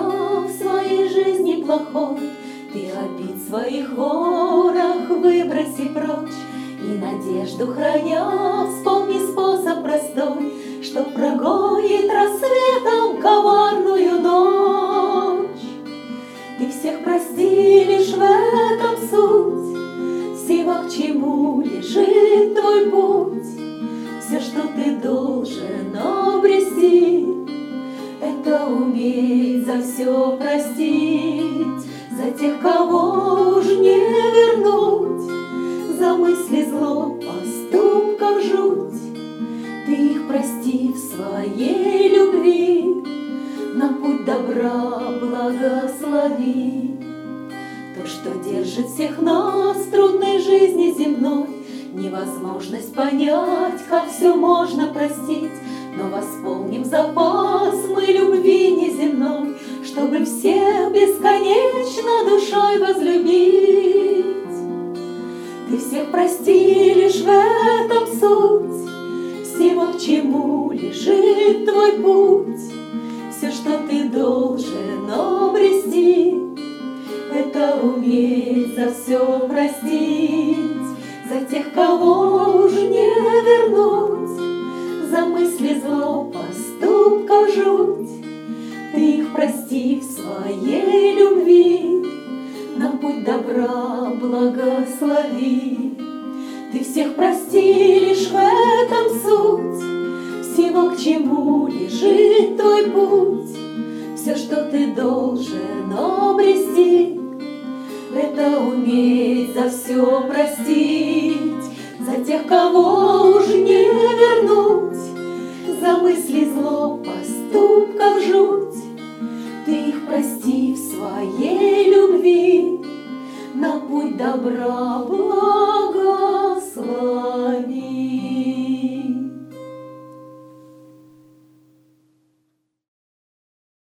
в своей жизни плохой, ты обид своих ворох выброси прочь. И надежду храня, вспомни способ простой, что прогонит рассветом коварную ночь. Ты всех прости, лишь в этом суть, всего, к чему лежит твой путь. Все, что ты должен обрести, это уметь за все простить, за тех, кого уж не вернуть, за мысли зло, поступков жуть. Ты их прости в своей любви, на путь добра благослови. То, что держит всех нас в трудной жизни земной, невозможность понять, как все можно простить, но восполним запас мы любви неземной, чтобы всех бесконечно душой возлюбить. Ты всех прости, лишь в этом суть, всего, к чему лежит твой путь. Все, что ты должен обрести, это уметь за все простить, за тех, кого уж не вернуть, за мысли зло, поступков жуть. Ты их прости в своей любви, на путь добра благослови. Ты всех прости, лишь в этом суть, всего, к чему лежит твой путь. Все, что ты должен обрести, это уметь за все простить, за тех, кого уж не вернуть, за мысли зло, поступков жуть. Ты их прости в своей любви, на путь добра